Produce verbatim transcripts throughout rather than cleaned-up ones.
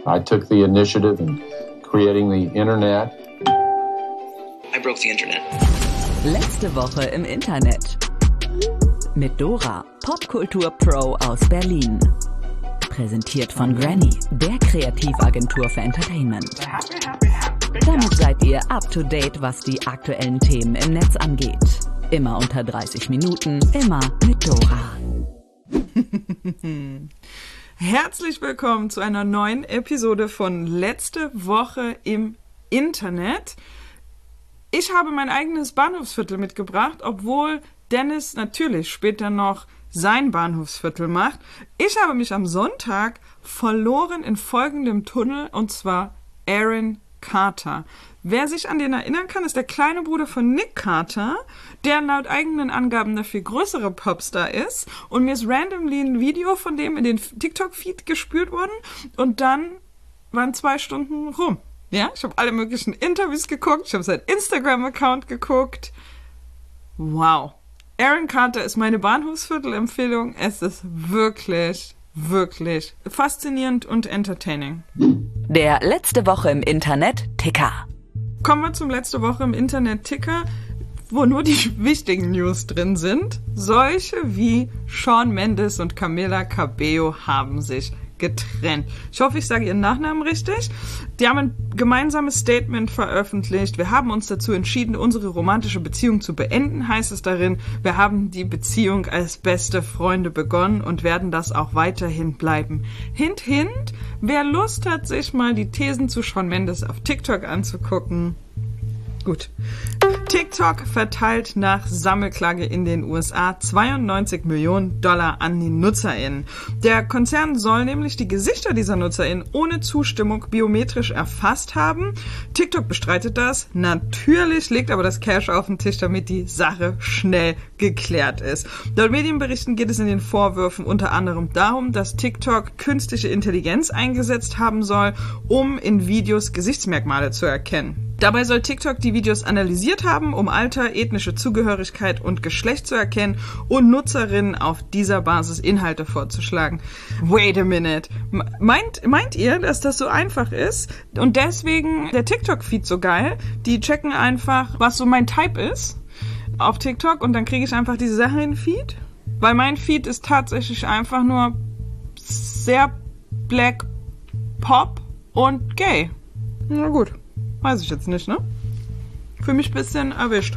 I took the initiative in creating the Internet. I broke the Internet. Letzte Woche im Internet. Mit Dora, Popkultur-Pro aus Berlin. Präsentiert von Granny, der Kreativagentur für Entertainment. Damit seid ihr up to date, was die aktuellen Themen im Netz angeht. Immer unter dreißig Minuten, immer mit Dora. Herzlich willkommen zu einer neuen Episode von Letzte Woche im Internet. Ich habe mein eigenes Bahnhofsviertel mitgebracht, obwohl Dennis natürlich später noch sein Bahnhofsviertel macht. Ich habe mich am Sonntag verloren in folgendem Tunnel, und zwar Aaron Carter. Wer sich an den erinnern kann, ist der kleine Bruder von Nick Carter, der laut eigenen Angaben der viel größere Popstar ist. Und mir ist randomly ein Video von dem in den TikTok-Feed gespült worden und dann waren zwei Stunden rum. Ja, ich habe alle möglichen Interviews geguckt, ich habe sein Instagram-Account geguckt. Wow. Aaron Carter ist meine Bahnhofsviertel-Empfehlung. Es ist wirklich, wirklich faszinierend und entertaining. Der Letzte Woche im Internet Ticker. Kommen wir zum Letzte Woche im Internet Ticker, wo nur die wichtigen News drin sind. Solche wie Shawn Mendes und Camila Cabello haben sich getrennt. Ich hoffe, ich sage ihren Nachnamen richtig. Die haben ein gemeinsames Statement veröffentlicht. Wir haben uns dazu entschieden, unsere romantische Beziehung zu beenden, heißt es darin. Wir haben die Beziehung als beste Freunde begonnen und werden das auch weiterhin bleiben. Hint, hint, wer Lust hat, sich mal die Thesen zu Shawn Mendes auf TikTok anzugucken. Gut. TikTok verteilt nach Sammelklage in den U S A zweiundneunzig Millionen Dollar an die NutzerInnen. Der Konzern soll nämlich die Gesichter dieser NutzerInnen ohne Zustimmung biometrisch erfasst haben. TikTok bestreitet das. Natürlich legt aber das Cash auf den Tisch, damit die Sache schnell geklärt ist. Laut Medienberichten geht es in den Vorwürfen unter anderem darum, dass TikTok künstliche Intelligenz eingesetzt haben soll, um in Videos Gesichtsmerkmale zu erkennen. Dabei soll TikTok die Videos analysiert haben, um Alter, ethnische Zugehörigkeit und Geschlecht zu erkennen und Nutzerinnen auf dieser Basis Inhalte vorzuschlagen. Wait a minute. Meint, meint ihr, dass das so einfach ist? Und deswegen der TikTok-Feed so geil? Die checken einfach, was so mein Type ist auf TikTok und dann kriege ich einfach diese Sache in den Feed? Weil mein Feed ist tatsächlich einfach nur sehr black, pop und gay. Na gut. Weiß ich jetzt nicht, ne? Für mich ein bisschen erwischt.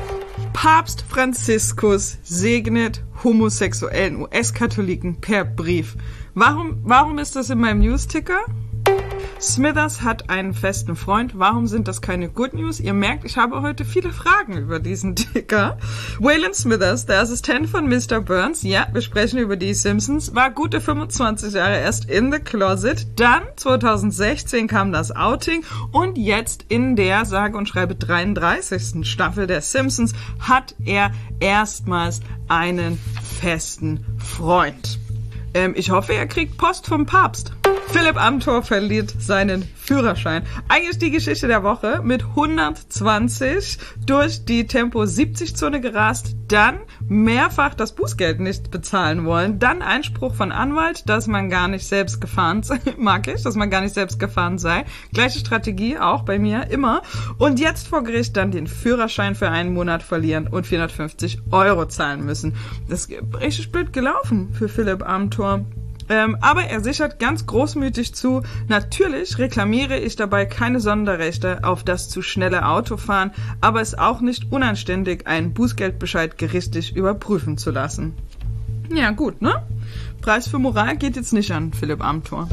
Papst Franziskus segnet homosexuellen U S-Katholiken per Brief. Warum, warum ist das in meinem News-Ticker? Smithers hat einen festen Freund. Warum sind das keine Good News? Ihr merkt, ich habe heute viele Fragen über diesen Ticker. Waylon Smithers, der Assistent von Mister Burns, ja, wir sprechen über die Simpsons, war gute fünfundzwanzig Jahre erst in the closet. Dann, zweitausendsechzehn, kam das Outing und jetzt in der, sage und schreibe, dreiunddreißigsten Staffel der Simpsons hat er erstmals einen festen Freund. Ähm, ich hoffe, er kriegt Post vom Papst. Philipp Amthor verliert seinen Führerschein. Eigentlich die Geschichte der Woche, mit hundertzwanzig durch die Tempo siebzig Zone gerast, dann mehrfach das Bußgeld nicht bezahlen wollen, dann Einspruch von Anwalt, dass man gar nicht selbst gefahren sei, mag ich, dass man gar nicht selbst gefahren sei. Gleiche Strategie, auch bei mir, immer. Und jetzt vor Gericht dann den Führerschein für einen Monat verlieren und vierhundertfünfzig Euro zahlen müssen. Das ist richtig blöd gelaufen für Philipp Amthor. Ähm, aber er sichert ganz großmütig zu, natürlich reklamiere ich dabei keine Sonderrechte auf das zu schnelle Autofahren, aber es ist auch nicht unanständig, einen Bußgeldbescheid gerichtlich überprüfen zu lassen. Ja, gut, ne? Preis für Moral geht jetzt nicht an Philipp Amthor.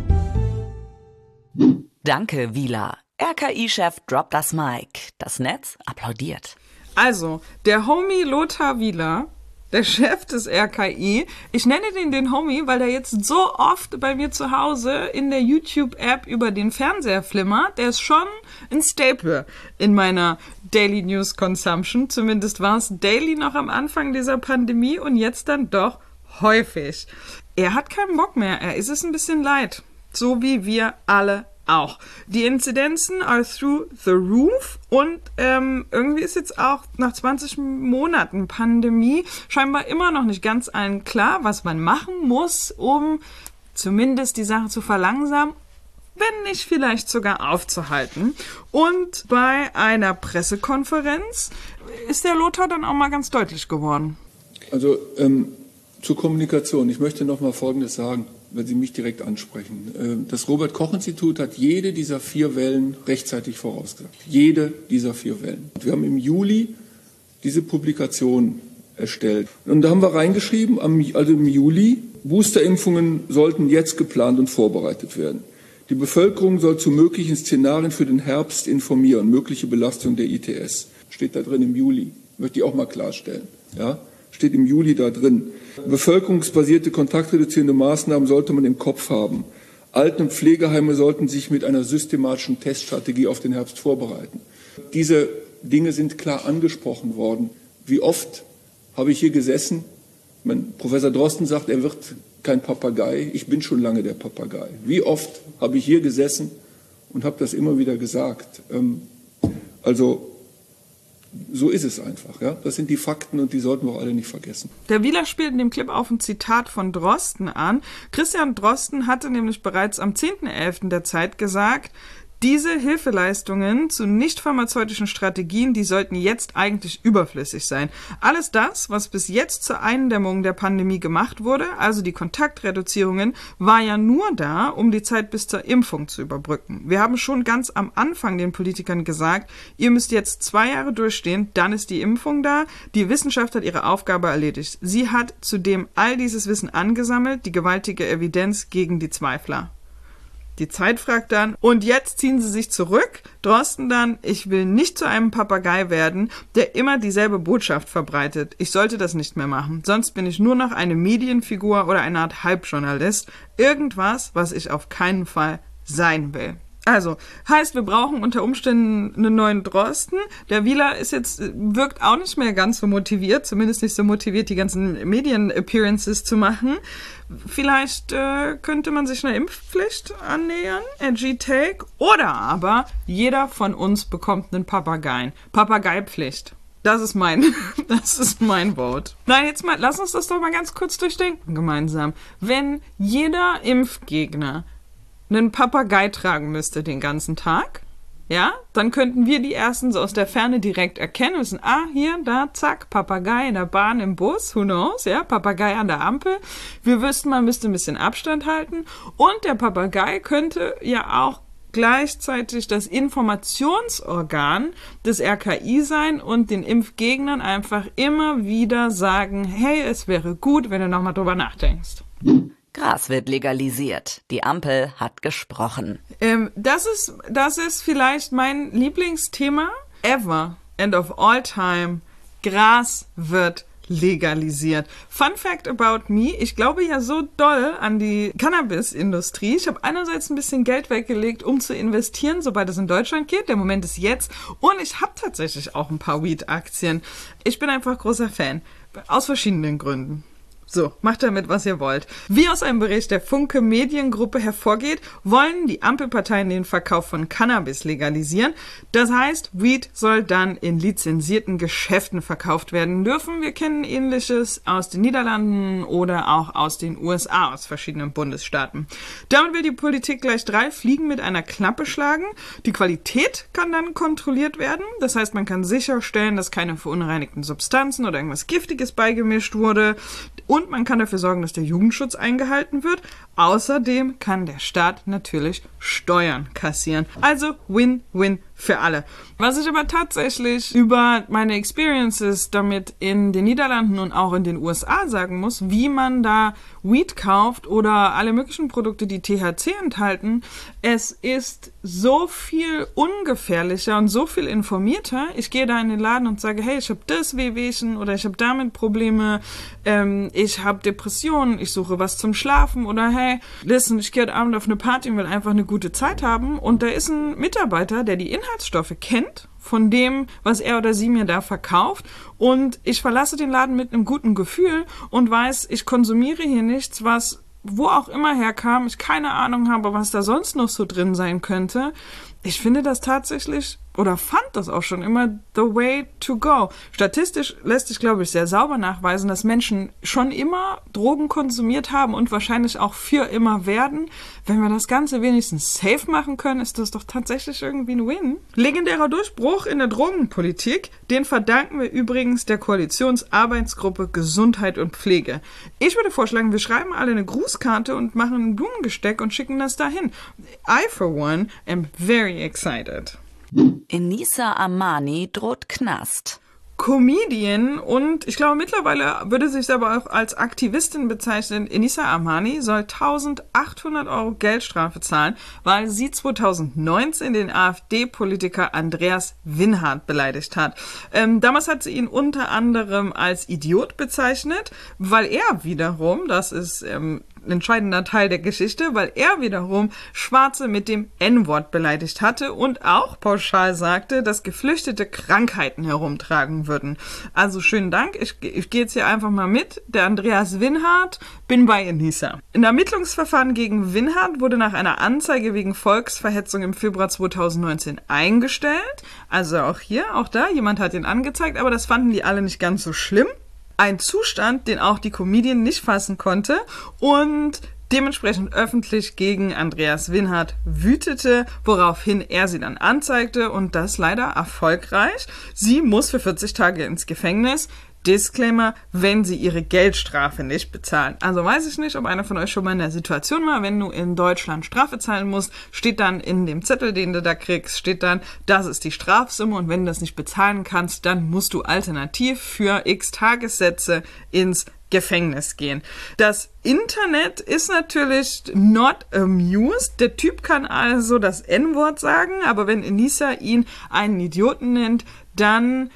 Danke, Wieler. R K I-Chef droppt das Mic. Das Netz applaudiert. Also, der Homie Lothar Wieler, der Chef des R K I. Ich nenne den den Homie, weil der jetzt so oft bei mir zu Hause in der YouTube-App über den Fernseher flimmert. Der ist schon ein Staple in meiner Daily News Consumption. Zumindest war es daily noch am Anfang dieser Pandemie und jetzt dann doch häufig. Er hat keinen Bock mehr. Er ist es ein bisschen leid. So wie wir alle auch. Die Inzidenzen are through the roof und ähm, irgendwie ist jetzt auch nach zwanzig Monaten Pandemie scheinbar immer noch nicht ganz allen klar, was man machen muss, um zumindest die Sache zu verlangsamen. wenn nicht vielleicht sogar aufzuhalten. Und bei einer Pressekonferenz ist der Lothar dann auch mal ganz deutlich geworden. Also ähm, zur Kommunikation. Ich möchte noch mal Folgendes sagen, wenn Sie mich direkt ansprechen. Das Robert-Koch-Institut hat jede dieser vier Wellen rechtzeitig vorausgesagt. Jede dieser vier Wellen. Wir haben im Juli diese Publikation erstellt. Und da haben wir reingeschrieben, also im Juli, Boosterimpfungen sollten jetzt geplant und vorbereitet werden. Die Bevölkerung soll zu möglichen Szenarien für den Herbst informieren, mögliche Belastung der I T S. Steht da drin im Juli. Möchte ich auch mal klarstellen. Ja? Steht im Juli da drin. Bevölkerungsbasierte kontaktreduzierende Maßnahmen sollte man im Kopf haben. Alten- und Pflegeheime sollten sich mit einer systematischen Teststrategie auf den Herbst vorbereiten. Diese Dinge sind klar angesprochen worden. Wie oft habe ich hier gesessen? Mein Professor Drosten sagt, er wird kein Papagei. Ich bin schon lange der Papagei. Wie oft habe ich hier gesessen und habe das immer wieder gesagt? Ähm, also so ist es einfach. Ja? Das sind die Fakten und die sollten wir auch alle nicht vergessen. Der Wieler spielt in dem Clip auf ein Zitat von Drosten an. Christian Drosten hatte nämlich bereits am zehnten elften der Zeit gesagt, diese Hilfeleistungen zu nicht-pharmazeutischen Strategien, die sollten jetzt eigentlich überflüssig sein. Alles das, was bis jetzt zur Eindämmung der Pandemie gemacht wurde, also die Kontaktreduzierungen, war ja nur da, um die Zeit bis zur Impfung zu überbrücken. Wir haben schon ganz am Anfang den Politikern gesagt, ihr müsst jetzt zwei Jahre durchstehen, dann ist die Impfung da. Die Wissenschaft hat ihre Aufgabe erledigt. Sie hat zudem all dieses Wissen angesammelt, die gewaltige Evidenz gegen die Zweifler. Die Zeit fragt dann, und jetzt ziehen sie sich zurück. Drosten dann, ich will nicht zu einem Papagei werden, der immer dieselbe Botschaft verbreitet. Ich sollte das nicht mehr machen. Sonst bin ich nur noch eine Medienfigur oder eine Art Halbjournalist. Irgendwas, was ich auf keinen Fall sein will. Also, heißt, wir brauchen unter Umständen einen neuen Drosten. Der Wieler ist jetzt, wirkt auch nicht mehr ganz so motiviert, zumindest nicht so motiviert, die ganzen Medien-Appearances zu machen. Vielleicht äh, könnte man sich einer Impfpflicht annähern, edgy take, oder aber jeder von uns bekommt einen Papageien. Papageipflicht. Das ist mein, das ist mein Vote. Nein, jetzt mal, lass uns das doch mal ganz kurz durchdenken gemeinsam. Wenn jeder Impfgegner einen Papagei tragen müsste den ganzen Tag, ja, dann könnten wir die ersten so aus der Ferne direkt erkennen, wissen, ah, hier, da, zack, Papagei in der Bahn, im Bus, who knows, ja, Papagei an der Ampel. Wir wüssten, man müsste ein bisschen Abstand halten und der Papagei könnte ja auch gleichzeitig das Informationsorgan des R K I sein und den Impfgegnern einfach immer wieder sagen, hey, es wäre gut, wenn du nochmal drüber nachdenkst. Gras wird legalisiert. Die Ampel hat gesprochen. Ähm, das ist, das ist vielleicht mein Lieblingsthema ever and of all time. Gras wird legalisiert. Fun fact about me, ich glaube ja so doll an die Cannabis-Industrie. Ich habe einerseits ein bisschen Geld weggelegt, um zu investieren, sobald es in Deutschland geht. Der Moment ist jetzt. Und ich habe tatsächlich auch ein paar Weed-Aktien. Ich bin einfach großer Fan. Aus verschiedenen Gründen. So, macht damit, was ihr wollt. Wie aus einem Bericht der Funke Mediengruppe hervorgeht, wollen die Ampelparteien den Verkauf von Cannabis legalisieren. Das heißt, Weed soll dann in lizenzierten Geschäften verkauft werden dürfen. Wir kennen Ähnliches aus den Niederlanden oder auch aus den U S A, aus verschiedenen Bundesstaaten. Damit will die Politik gleich drei Fliegen mit einer Klappe schlagen. Die Qualität kann dann kontrolliert werden. Das heißt, man kann sicherstellen, dass keine verunreinigten Substanzen oder irgendwas Giftiges beigemischt wurde. Und man kann dafür sorgen, dass der Jugendschutz eingehalten wird. Außerdem kann der Staat natürlich Steuern kassieren. Also Win-Win für alle. Was ich aber tatsächlich über meine Experiences damit in den Niederlanden und auch in den U S A sagen muss, wie man da Weed kauft oder alle möglichen Produkte, die T H C enthalten, es ist so viel ungefährlicher und so viel informierter. Ich gehe da in den Laden und sage, hey, ich habe das Wehwehchen oder ich habe damit Probleme, ähm, ich habe Depressionen, ich suche was zum Schlafen oder hey, listen, ich gehe heute Abend auf eine Party und will einfach eine gute Zeit haben und da ist ein Mitarbeiter, der die Inhaltsstoffe kennt von dem, was er oder sie mir da verkauft und ich verlasse den Laden mit einem guten Gefühl und weiß, ich konsumiere hier nichts, was wo auch immer herkam, ich keine Ahnung habe, was da sonst noch so drin sein könnte. Ich finde das tatsächlich oder fand das auch schon immer the way to go. Statistisch lässt sich, glaube ich, sehr sauber nachweisen, dass Menschen schon immer Drogen konsumiert haben und wahrscheinlich auch für immer werden. Wenn wir das Ganze wenigstens safe machen können, ist das doch tatsächlich irgendwie ein Win. Legendärer Durchbruch in der Drogenpolitik, den verdanken wir übrigens der Koalitionsarbeitsgruppe Gesundheit und Pflege. Ich würde vorschlagen, wir schreiben alle eine Grußkarte und machen ein Blumengesteck und schicken das dahin. I, for one, am very excited. Enisa Amani droht Knast. Comedian und ich glaube mittlerweile würde sich aber auch als Aktivistin bezeichnen. Enisa Amani soll eintausendachthundert Euro Geldstrafe zahlen, weil sie zweitausendneunzehn den AfD-Politiker Andreas Winhardt beleidigt hat. Ähm, damals hat sie ihn unter anderem als Idiot bezeichnet, weil er wiederum, das ist ähm, ein entscheidender Teil der Geschichte, weil er wiederum Schwarze mit dem En-Wort beleidigt hatte und auch pauschal sagte, dass Geflüchtete Krankheiten herumtragen würden. Also schönen Dank, ich, ich gehe jetzt hier einfach mal mit. Der Andreas Winhardt, bin bei Enisa. Ein Ermittlungsverfahren gegen Winhardt wurde nach einer Anzeige wegen Volksverhetzung im Februar zweitausendneunzehn eingestellt. Also auch hier, auch da, jemand hat ihn angezeigt, aber das fanden die alle nicht ganz so schlimm. Ein Zustand, den auch die Comedian nicht fassen konnte und dementsprechend öffentlich gegen Andreas Winhardt wütete, woraufhin er sie dann anzeigte und das leider erfolgreich. Sie muss für vierzig Tage ins Gefängnis. Disclaimer, wenn sie ihre Geldstrafe nicht bezahlen. Also weiß ich nicht, ob einer von euch schon mal in der Situation war, wenn du in Deutschland Strafe zahlen musst, steht dann in dem Zettel, den du da kriegst, steht dann, das ist die Strafsumme und wenn du das nicht bezahlen kannst, dann musst du alternativ für x Tagessätze ins Gefängnis gehen. Das Internet ist natürlich not amused. Der Typ kann also das En-Wort sagen, aber wenn Enisa ihn einen Idioten nennt, dann...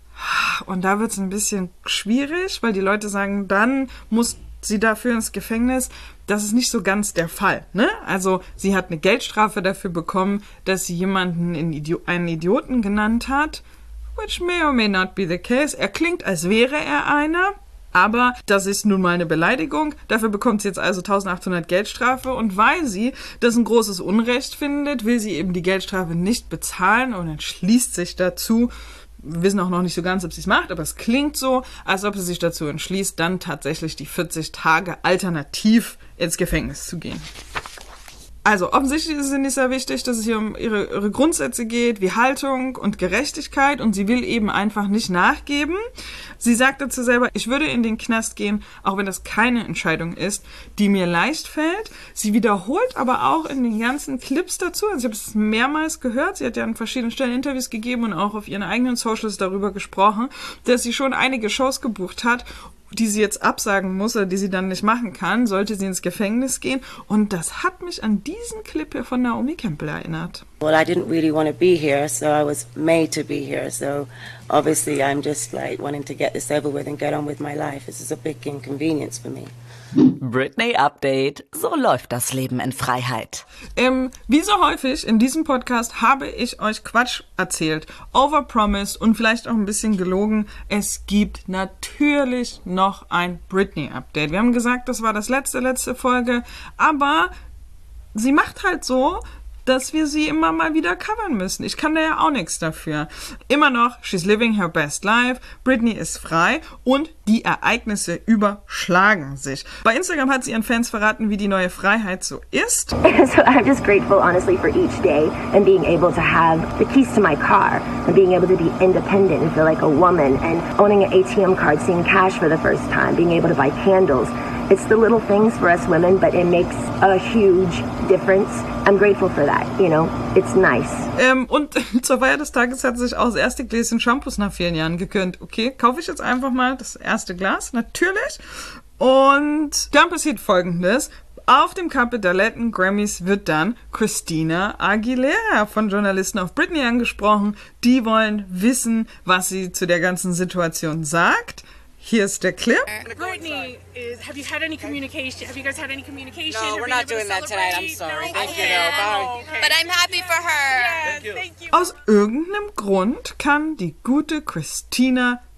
Und da wird es ein bisschen schwierig, weil die Leute sagen, dann muss sie dafür ins Gefängnis. Das ist nicht so ganz der Fall, ne? Also sie hat eine Geldstrafe dafür bekommen, dass sie jemanden einen Idioten genannt hat, which may or may not be the case. Er klingt, als wäre er einer, aber das ist nun mal eine Beleidigung. Dafür bekommt sie jetzt also eintausendachthundert Geldstrafe und weil sie das ein großes Unrecht findet, will sie eben die Geldstrafe nicht bezahlen und entschließt sich dazu. Wir wissen auch noch nicht so ganz, ob sie es macht, aber es klingt so, als ob sie sich dazu entschließt, dann tatsächlich die vierzig Tage alternativ ins Gefängnis zu gehen. Also offensichtlich ist es nicht sehr wichtig, dass es hier um ihre, ihre Grundsätze geht, wie Haltung und Gerechtigkeit und sie will eben einfach nicht nachgeben. Sie sagt dazu selber, ich würde in den Knast gehen, auch wenn das keine Entscheidung ist, die mir leicht fällt. Sie wiederholt aber auch in den ganzen Clips dazu, also ich habe es mehrmals gehört, sie hat ja an verschiedenen Stellen Interviews gegeben und auch auf ihren eigenen Socials darüber gesprochen, dass sie schon einige Shows gebucht hat, die sie jetzt absagen muss oder die sie dann nicht machen kann, sollte sie ins Gefängnis gehen. Und das hat mich an diesen Clip hier von Naomi Campbell erinnert. Well, I didn't really want to be here, so I was made to be here. So obviously I'm just like wanting to get this over with and get on with my life. This is a big inconvenience for me. Britney Update. So läuft das Leben in Freiheit. Ähm, wie so häufig in diesem Podcast habe ich euch Quatsch erzählt, overpromised und vielleicht auch ein bisschen gelogen. Es gibt natürlich noch ein Britney Update. Wir haben gesagt, das war das letzte, letzte Folge, aber sie macht halt so, dass wir sie immer mal wieder covern müssen. Ich kann da ja auch nichts dafür. Immer noch, she's living her best life, Britney ist frei und die Ereignisse überschlagen sich. Bei Instagram hat sie ihren Fans verraten, wie die neue Freiheit so ist. So I'm just grateful, honestly, for each day and being able to have the keys to my car and being able to be independent and feel like a woman and owning an A T M card, seeing cash for the first time, being able to buy candles. It's the little things for us women, but it makes a huge difference. I'm grateful for that, you know, it's nice. Ähm, und zur Feier des Tages hat sich auch das erste Gläschen Shampoos nach vielen Jahren gegönnt. Okay, kaufe ich jetzt einfach mal das erste Glas, natürlich. Und dann passiert Folgendes. Auf dem Cover der Latin Grammys wird dann Christina Aguilera von Journalisten auf Britney angesprochen. Die wollen wissen, was sie zu der ganzen Situation sagt. Hier ist der Clip. Britney, is, have you had any communication? Have you guys had any communication? No, we're not doing that tonight. I'm sorry. No? Thank Okay. you. No, bye. Oh, okay. But I'm happy for her. Yes, thank you. Aus irgendeinem Grund kann die gute Christina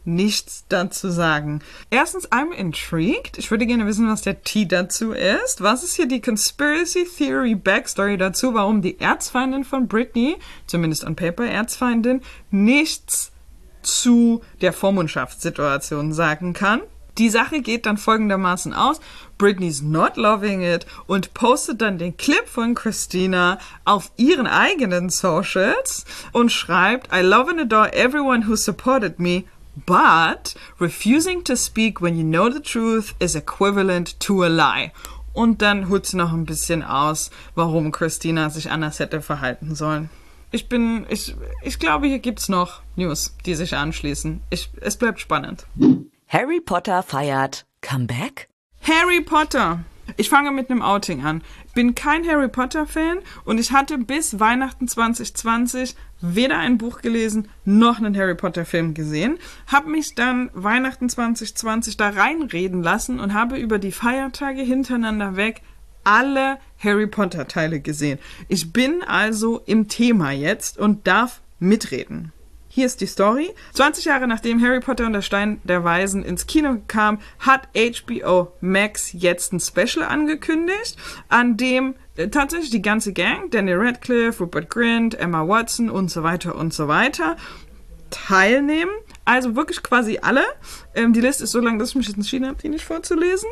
nichts dazu sagen. Erstens, I'm intrigued. Ich würde gerne wissen, was der T dazu ist. Was ist hier die Conspiracy Theory Backstory dazu, warum die Erzfeindin von Britney, zumindest on paper Erzfeindin, nichts zu der Vormundschaftssituation sagen kann? Die Sache geht dann folgendermaßen aus. Britney's not loving it und postet dann den Clip von Christina auf ihren eigenen Socials und schreibt, I love and adore everyone who supported me, but refusing to speak when you know the truth is equivalent to a lie. Und dann holt sie noch ein bisschen aus, warum Christina sich anders hätte verhalten sollen. Ich bin, ich, ich glaube, hier gibt's noch News, die sich anschließen. Ich, es bleibt spannend. Harry Potter feiert Comeback? Harry Potter. Ich fange mit einem Outing an. Ich bin kein Harry Potter-Fan und ich hatte bis Weihnachten zwanzig zwanzig weder ein Buch gelesen, noch einen Harry Potter-Film gesehen. Habe mich dann Weihnachten zwanzig zwanzig da reinreden lassen und habe über die Feiertage hintereinander weg alle Harry Potter-Teile gesehen. Ich bin also im Thema jetzt und darf mitreden. Hier ist die Story. zwanzig Jahre nachdem Harry Potter und der Stein der Weisen ins Kino kam, hat H B O Max jetzt ein Special angekündigt, an dem äh, tatsächlich die ganze Gang, Daniel Radcliffe, Rupert Grint, Emma Watson und so weiter und so weiter, teilnehmen. Also wirklich quasi alle. Ähm, die Liste ist so lang, dass ich mich jetzt entschieden habe, die nicht vorzulesen.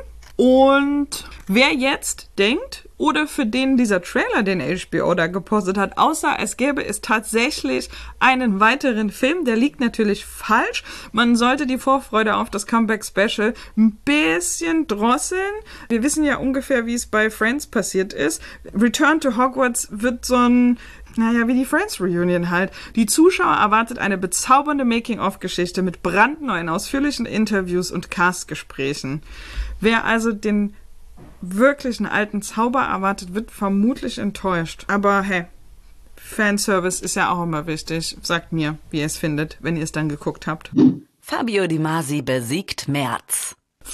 Und wer jetzt denkt, oder für den dieser Trailer, den H B O da gepostet hat, außer es gäbe es tatsächlich einen weiteren Film, der liegt natürlich falsch. Man sollte die Vorfreude auf das Comeback-Special ein bisschen drosseln. Wir wissen ja ungefähr, wie es bei Friends passiert ist. Return to Hogwarts wird so ein... Naja, wie die Friends-Reunion halt. Die Zuschauer erwartet eine bezaubernde Making-of-Geschichte mit brandneuen, ausführlichen Interviews und Castgesprächen. Wer also den wirklichen alten Zauber erwartet, wird vermutlich enttäuscht. Aber hey, Fanservice ist ja auch immer wichtig. Sagt mir, wie ihr es findet, wenn ihr es dann geguckt habt. Fabio Di Masi besiegt Merz.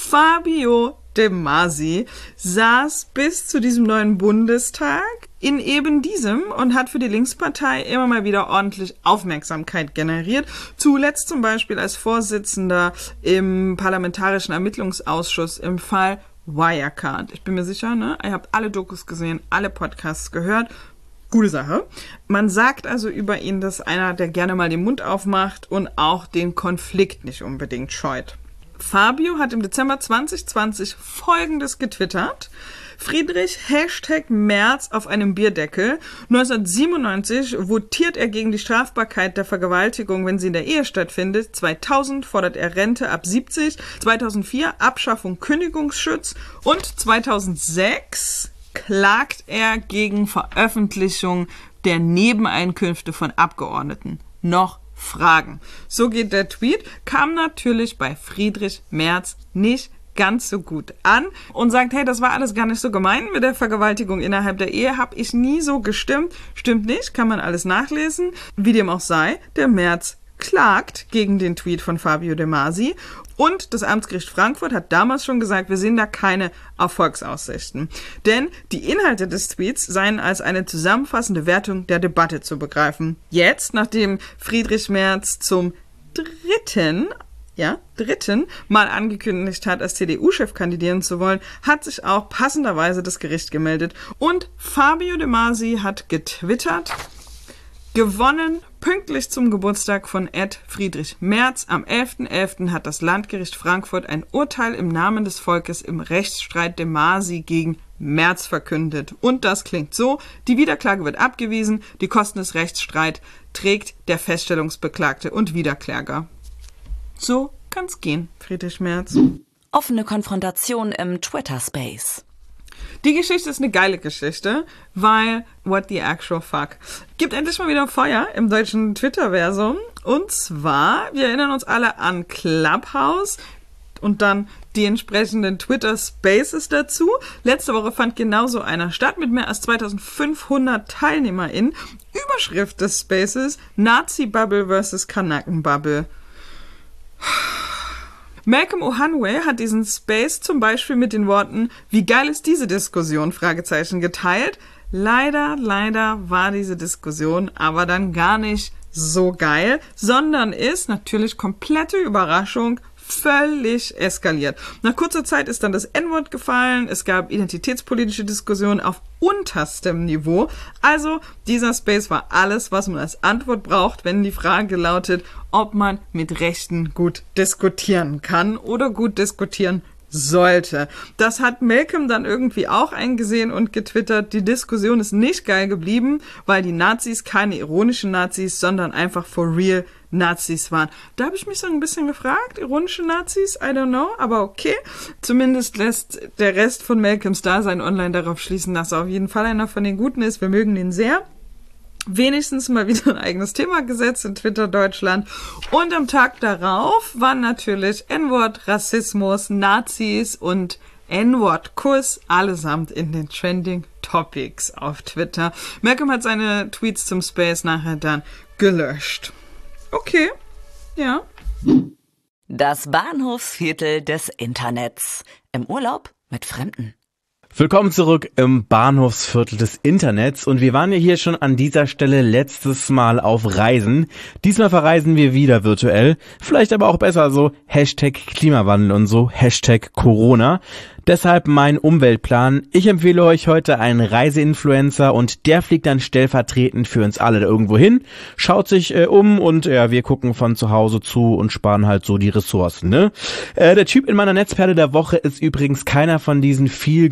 Fabio De Masi saß bis zu diesem neuen Bundestag in eben diesem und hat für die Linkspartei immer mal wieder ordentlich Aufmerksamkeit generiert. Zuletzt zum Beispiel als Vorsitzender im Parlamentarischen Ermittlungsausschuss im Fall Wirecard. Ich bin mir sicher, ne? Ihr habt alle Dokus gesehen, alle Podcasts gehört. Gute Sache. Man sagt also über ihn, dass einer, der gerne mal den Mund aufmacht und auch den Konflikt nicht unbedingt scheut. Fabio hat im Dezember zwanzig zwanzig Folgendes getwittert. Friedrich Hashtag Merz auf einem Bierdeckel. neunzehnhundertsiebenundneunzig votiert er gegen die Strafbarkeit der Vergewaltigung, wenn sie in der Ehe stattfindet. zweitausend fordert er Rente ab siebzig. zweitausendvier Abschaffung Kündigungsschutz. Und zweitausendsechs klagt er gegen Veröffentlichung der Nebeneinkünfte von Abgeordneten. Noch Fragen. So geht der Tweet, kam natürlich bei Friedrich Merz nicht ganz so gut an und sagt, hey, das war alles gar nicht so gemein mit der Vergewaltigung innerhalb der Ehe, habe ich nie so gestimmt. Stimmt nicht, kann man alles nachlesen. Wie dem auch sei, der Merz klagt gegen den Tweet von Fabio De Masi und das Amtsgericht Frankfurt hat damals schon gesagt, wir sehen da keine Erfolgsaussichten. Denn die Inhalte des Tweets seien als eine zusammenfassende Wertung der Debatte zu begreifen. Jetzt, nachdem Friedrich Merz zum dritten Ja, dritten Mal angekündigt hat, als C D U-Chef kandidieren zu wollen, hat sich auch passenderweise das Gericht gemeldet. Und Fabio De Masi hat getwittert, gewonnen pünktlich zum Geburtstag von Ed Friedrich Merz. Am elften elften hat das Landgericht Frankfurt ein Urteil im Namen des Volkes im Rechtsstreit De Masi gegen Merz verkündet. Und das klingt so, die Wiederklage wird abgewiesen, die Kosten des Rechtsstreits trägt der Feststellungsbeklagte und Wiederkläger. So kann's gehen, Friedrich Merz. Offene Konfrontation im Twitter-Space. Die Geschichte ist eine geile Geschichte, weil what the actual fuck. Gibt endlich mal wieder Feuer im deutschen Twitter-Versum. Und zwar, wir erinnern uns alle an Clubhouse und dann die entsprechenden Twitter-Spaces dazu. Letzte Woche fand genauso einer statt mit mehr als zweitausendfünfhundert TeilnehmerInnen. Überschrift des Spaces: Nazi-Bubble versus Kanaken-Bubble. Malcolm Ohanwe hat diesen Space zum Beispiel mit den Worten, wie geil ist diese Diskussion, Fragezeichen, geteilt. Leider, leider war diese Diskussion aber dann gar nicht so geil, sondern ist natürlich komplette Überraschung völlig eskaliert. Nach kurzer Zeit ist dann das En-Wort gefallen, es gab identitätspolitische Diskussionen auf unterstem Niveau. Also dieser Space war alles, was man als Antwort braucht, wenn die Frage lautet, ob man mit Rechten gut diskutieren kann oder gut diskutieren sollte. Das hat Malcolm dann irgendwie auch eingesehen und getwittert, die Diskussion ist nicht geil geblieben, weil die Nazis keine ironischen Nazis, sondern einfach for real Nazis waren. Da habe ich mich so ein bisschen gefragt, ironische Nazis, I don't know, aber okay. Zumindest lässt der Rest von Malcolms Dasein online darauf schließen, dass er auf jeden Fall einer von den Guten ist. Wir mögen ihn sehr. Wenigstens mal wieder ein eigenes Thema gesetzt in Twitter Deutschland. Und am Tag darauf waren natürlich En-Wort, Rassismus, Nazis und En-Wort-Kuss allesamt in den Trending Topics auf Twitter. Malcolm hat seine Tweets zum Space nachher dann gelöscht. Okay, ja. Das Bahnhofsviertel des Internets. Im Urlaub mit Fremden. Willkommen zurück im Bahnhofsviertel des Internets und wir waren ja hier schon an dieser Stelle letztes Mal auf Reisen. Diesmal verreisen wir wieder virtuell, vielleicht aber auch besser so Hashtag Klimawandel und so Hashtag Corona. Deshalb mein Umweltplan. Ich empfehle euch heute einen Reiseinfluencer und der fliegt dann stellvertretend für uns alle da irgendwo hin, schaut sich äh, um und ja, wir gucken von zu Hause zu und sparen halt so die Ressourcen, ne? Äh, der Typ in meiner Netzperle der Woche ist übrigens keiner von diesen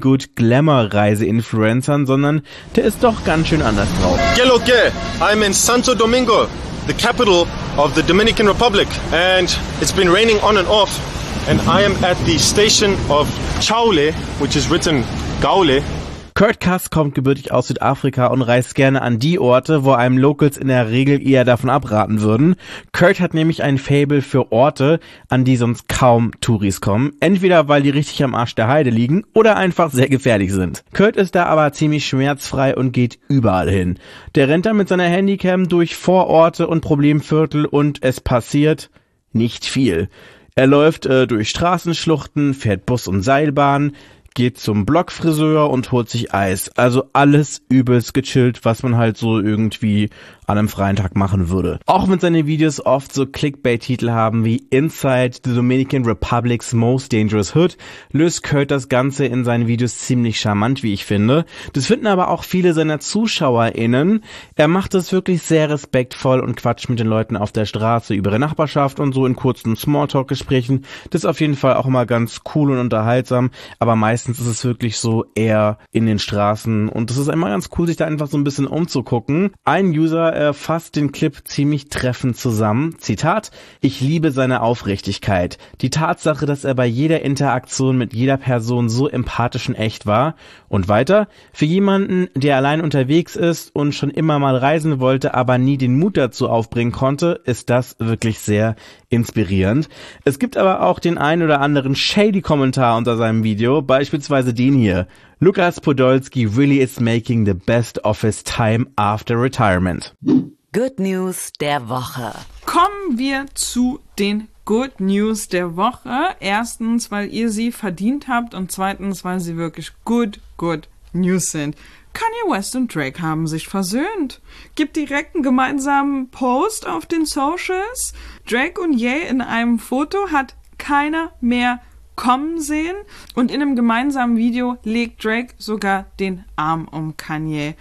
Feel-Good-Glamour-Reise-Influencern, sondern der ist doch ganz schön anders drauf. Hello, que? I'm in Santo Domingo, the capital of the Dominican Republic, and it's been raining on and off. And I am at the station of Chaule, which is written Gaule. Kurt Kass kommt gebürtig aus Südafrika und reist gerne an die Orte, wo einem Locals in der Regel eher davon abraten würden. Kurt hat nämlich ein Faible für Orte, an die sonst kaum Touris kommen. Entweder weil die richtig am Arsch der Heide liegen oder einfach sehr gefährlich sind. Kurt ist da aber ziemlich schmerzfrei und geht überall hin. Der rennt dann mit seiner Handycam durch Vororte und Problemviertel und es passiert nicht viel. Er läuft äh, durch Straßenschluchten, fährt Bus und Seilbahn, geht zum Blockfriseur und holt sich Eis. Also alles übelst gechillt, was man halt so irgendwie an einem freien Tag machen würde. Auch wenn seine Videos oft so Clickbait-Titel haben wie Inside the Dominican Republic's Most Dangerous Hood, löst Kurt das Ganze in seinen Videos ziemlich charmant, wie ich finde. Das finden aber auch viele seiner ZuschauerInnen. Er macht es wirklich sehr respektvoll und quatscht mit den Leuten auf der Straße über ihre Nachbarschaft und so in kurzen Smalltalk-Gesprächen. Das ist auf jeden Fall auch immer ganz cool und unterhaltsam, aber meistens ist es wirklich so eher in den Straßen und es ist immer ganz cool, sich da einfach so ein bisschen umzugucken. Ein User er fasst den Clip ziemlich treffend zusammen. Zitat: Ich liebe seine Aufrichtigkeit. Die Tatsache, dass er bei jeder Interaktion mit jeder Person so empathisch und echt war. Und weiter: Für jemanden, der allein unterwegs ist und schon immer mal reisen wollte, aber nie den Mut dazu aufbringen konnte, ist das wirklich sehr inspirierend. Es gibt aber auch den einen oder anderen shady Kommentar unter seinem Video, beispielsweise den hier. Lukas Podolski really is making the best of his time after retirement. Good News der Woche. Kommen wir zu den Good News der Woche. Erstens, weil ihr sie verdient habt und zweitens, weil sie wirklich good, good News sind. Kanye West und Drake haben sich versöhnt. Gibt direkt einen gemeinsamen Post auf den Socials. Drake und Ye in einem Foto hat keiner mehr kommen sehen und in einem gemeinsamen Video legt Drake sogar den Arm um Kanye.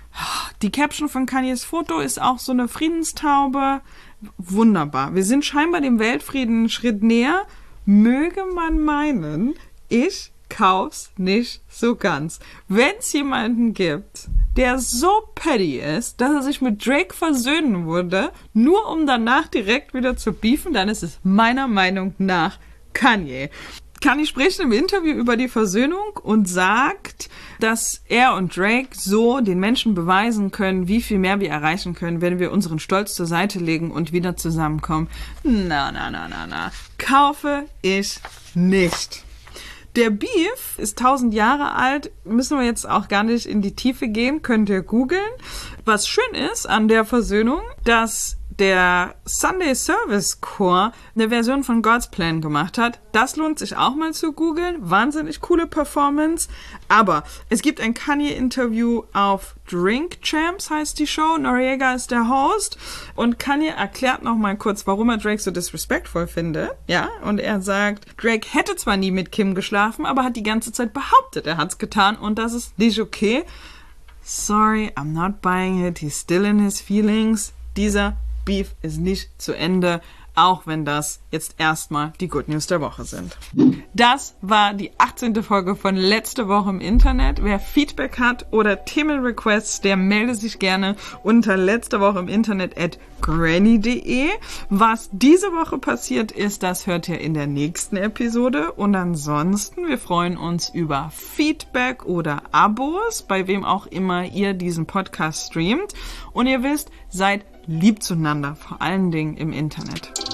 Die Caption von Kanyes Foto ist auch so eine Friedenstaube. Wunderbar. Wir sind scheinbar dem Weltfrieden einen Schritt näher. Möge man meinen, ich kauf's nicht so ganz. Wenn es jemanden gibt, der so petty ist, dass er sich mit Drake versöhnen würde, nur um danach direkt wieder zu beefen, dann ist es meiner Meinung nach Kanye. Kanye spricht im Interview über die Versöhnung und sagt, dass er und Drake so den Menschen beweisen können, wie viel mehr wir erreichen können, wenn wir unseren Stolz zur Seite legen und wieder zusammenkommen. Na, na, na, na, na. Kaufe ich nicht. Der Beef ist tausend Jahre alt, müssen wir jetzt auch gar nicht in die Tiefe gehen, könnt ihr googeln. Was schön ist an der Versöhnung, dass der Sunday Service Chor eine Version von God's Plan gemacht hat. Das lohnt sich auch mal zu googeln. Wahnsinnig coole Performance. Aber es gibt ein Kanye-Interview auf Drink Champs, heißt die Show. Noriega ist der Host. Und Kanye erklärt noch mal kurz, warum er Drake so disrespectful findet. Ja, und er sagt, Drake hätte zwar nie mit Kim geschlafen, aber hat die ganze Zeit behauptet, er hat's getan und das ist nicht okay. Sorry, I'm not buying it. He's still in his feelings. Dieser Beef ist nicht zu Ende, auch wenn das jetzt erstmal die Good News der Woche sind. Das war die achtzehnte Folge von Letzte Woche im Internet. Wer Feedback hat oder Themenrequests, der melde sich gerne unter letzte Woche im Internet at granny punkt de. Was diese Woche passiert ist, das hört ihr in der nächsten Episode. Und ansonsten, wir freuen uns über Feedback oder Abos, bei wem auch immer ihr diesen Podcast streamt. Und ihr wisst, seid lieb zueinander, vor allen Dingen im Internet.